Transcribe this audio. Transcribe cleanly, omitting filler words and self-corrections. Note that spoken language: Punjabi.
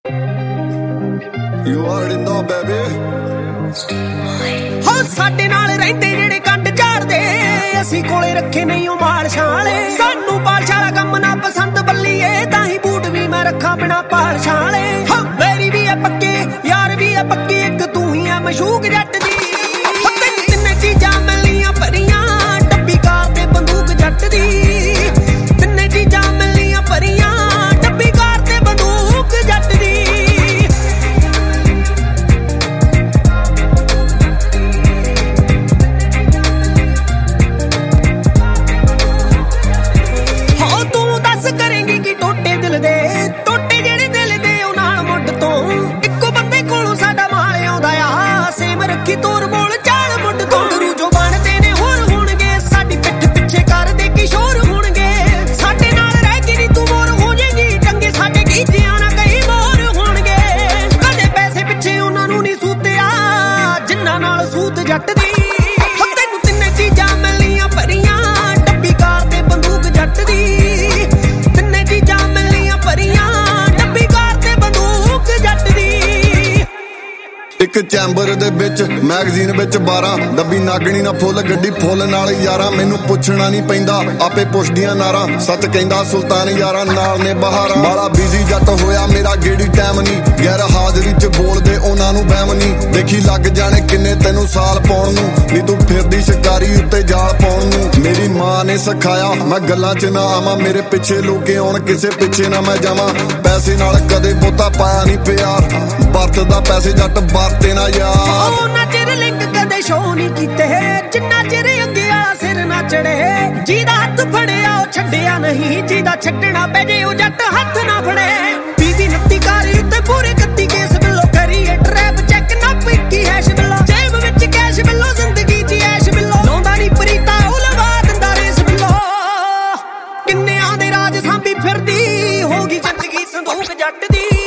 You already know baby। ਹੋ ਸਾਡੇ ਨਾਲ ਰਹਿੰਦੇ ਜਿਹੜੇ ਕੰਡ ਝਾੜਦੇ, ਅਸੀਂ ਕੋਲੇ ਰੱਖੇ ਨਹੀਂ ਉਹ ਮਾਲਸ਼ਾਂ ਵਾਲੇ। ਸਾਨੂੰ ਪਾਲਸ਼ਾਂ ਵਾਲਾ ਕੰਮ ਨਾ ਪਸੰਦ ਬੱਲੀਏ, ਤਾਂ ਹੀ ਬੂਟ ਵੀ ਮੈਂ ਰੱਖਾਂ ਬਿਨਾ ਪਾਲਸ਼ਾਂ ਵਾਲੇ। ਹੋ ਮੇਰੀ ਵੀ ਐ ਪੱਕੇ ਯਾਰ ਵੀ ਐ ਪੱਕੀ, ਇੱਕ ਤੂੰ ਹੀ ਐ ਮਸ਼ੂਕ ਜੱਟ ਦੀ। ਤੈਨੂੰ ਤਿੰਨੇ ਚੀਜ਼ਾਂ ਮਿਲੀਆਂ ਭਰੀਆਂ, ਡੱਬੀ ਕਾਰ ਤੇ ਬੰਦੂਕ ਜੱਟ ਦੀ। ਤਿੰਨੇ ਚੀਜ਼ਾਂ ਮਿਲੀਆਂ ਭਰੀਆਂ, ਡੱਬੀ ਕਾਰ ਤੇ ਬੰਦੂਕ ਜੱਟ ਦੀ। ਕਰੇਂਗੀ ਕਿ ਟੋਟੇ ਦਿਲ ਦੇ, ਟੋਟੇ ਜਿਹੜੇ ਦਿਲ ਦੇ ਉਹ ਨਾਲ ਮੁੱਢ ਤੋਂ। ਇੱਕੋ ਬੰਦੇ ਕੋਲੋਂ ਸਾਡਾ ਮਾਲ ਆਉਂਦਾ ਆ, ਸੇਮ ਰੱਖੀ ਤੋਰ ਬੋਲ ਚਾਲ ਮੁੱਢ ਤੋਂ। ਗੁਰੂ ਜੋ ਬਣਦੇ ਨੇ ਹੋਰ ਹੋਣਗੇ, ਸਾਡੀ ਪਿੱਠ ਪਿੱਛੇ ਕਰਦੇ ਕਿਸ਼ੋਰ ਹੋਣਗੇ। ਸਾਡੇ ਨਾਲ ਰਹਿ ਕੇ ਨੀ ਤੂੰ ਮੋਰ ਹੋ ਜਾਏਗੀ, ਚੰਗੇ ਸਾਡੇ ਗੀਤਿਆਂ ਨਾਲ ਕਈ ਮੋਰ ਹੋਣਗੇ। ਕਦੇ ਪੈਸੇ ਪਿੱਛੇ ਉਹਨਾਂ ਨੂੰ ਨੀ ਸੂਤਿਆ, ਜਿੰਨਾਂ ਨਾਲ ਸੂਤ ਜੱਟ ਦੀ। ਤੈਨੂੰ ਤਿੰਨੇ ਚੀਜ਼ਾਂ ਮਿਲੀਆਂ ਭਰੀਆਂ, ਡੱਬੀ ਕਾਰ ਤੇ ਬੰਦੂਕ ਜੱਟ ਦੀ। ਇੱਕ ਚੈਂਬਰ ਦੇ ਵਿੱਚ ਮੈਗਜ਼ੀਨ ਵਿੱਚ 12 ਡੱਬੀ ਨਾਗਣੀ ਨਾ ਫੁੱਲ ਗੱਡੀ ਫੁੱਲ ਨਾਲ ਯਾਰਾਂ। ਮੈਨੂੰ ਪੁੱਛਣਾ ਨਹੀਂ ਪੈਂਦਾ ਆਪੇ ਪੁੱਛਦੀਆਂ ਨਾਰਾਂ, ਸੱਚ ਕਹਿੰਦਾ ਸੁਲਤਾਨ ਯਾਰਾਂ ਨਾਲ ਨੇ ਬਹਾਰਾਂ। ਬਾਲਾ ਬਿਜ਼ੀ ਜੱਟ ਹੋਇਆ ਮੇਰਾ ਗੇੜੀ ਟਾਈਮ ਨਹੀਂ, ਗੈਰ ਹਾਜ਼ਰੀ ਚ ਬੋਲਦੇ ਉਹਨਾਂ ਨੂੰ ਬਹਿਮ ਨਹੀਂ। ਦੇਖੀ ਲੱਗ ਜਾਣੇ ਕਿੰਨੇ ਤੈਨੂੰ ਸਾਲ ਪਾਉਣ ਨੂੰ, ਨੀ ਤੂੰ ਫਿਰਦੀ ਸ਼ਿਕਾਰੀ ਉੱਤੇ ਜਾਲ ਪਾਉਣ ਨੂੰ। ਮੇਰੀ ਮਾਂ ਨੇ ਸਿਖਾਇਆ ਮੈਂ ਗੱਲਾਂ ਚ ਨਾ ਆਵਾਂ, ਮੇਰੇ ਪਿੱਛੇ ਲੋਕੇ ਆਉਣ ਕਿਸੇ ਪਿੱਛੇ ਨਾ ਮੈਂ ਜਾਵਾਂ। ਪੈਸੇ ਨਾਲ ਕਦੇ ਬਹੁਤਾ ਪਾਇਆ ਨਹੀਂ ਪਿਆਰ, ਵਰਤਦਾ ਪੈਸੇ ਜੱਟ ਵਰਤੇ ਨਾ ਯਾਰ। ਉਹਨਾਂ ਚਿਰ ਲਿੰਕ ਕਦੇ ਸ਼ੋਅ ਨਹੀਂ ਕੀਤੇ, ਜਿੰਨਾ ਚਿਰ ਅੱਗੇ ਆ ਸਿਰ ਨਾ ਚੜੇ। ਜਿਹਦਾ ਹੱਥ ਫੜਿਆ ਉਹ ਛੱਡਿਆ ਨਹੀਂ, ਜਿਹਦਾ ਛੱਡਣਾ ਪੈ ਜੇ ਉਹ ਜੱਟ ਹੱਥ ਨਾ ਫੜੇ। 20-29 ਕਾਰੀ ਉੱਤੇ ਪੂਰੇ 31 ਕੇਸ ਬਿੱਲੋ, ਕਰੀਏ ਟਰੈਪ ਚੈੱਕ ਨਾ ਪਿੱਕੀ ਹੈਸ਼ ਬਿੱਲੋ। ਜੇਬ ਵਿੱਚ ਕੈਸ਼ ਬਿੱਲੋ, ਜ਼ਿੰਦਗੀ ਚ ਐਸ਼ ਬਿੱਲੋ। ਲਾਉਂਦਾ ਨਹੀਂ ਪ੍ਰੀਤਾ ਉਹ ਲਵਾ ਦਿੰਦਾ ਰੇਸ ਬਿੱਲੋ। ਕਿੰਨਿਆਂ ਦੇ ਰਾਜ ਸਾਂਭੀ ਫਿਰਦੀ, ਹੋ ਗਈ ਜ਼ਿੰਦਗੀ ਸੰਦੂਕ ਜੱਟ ਦੀ।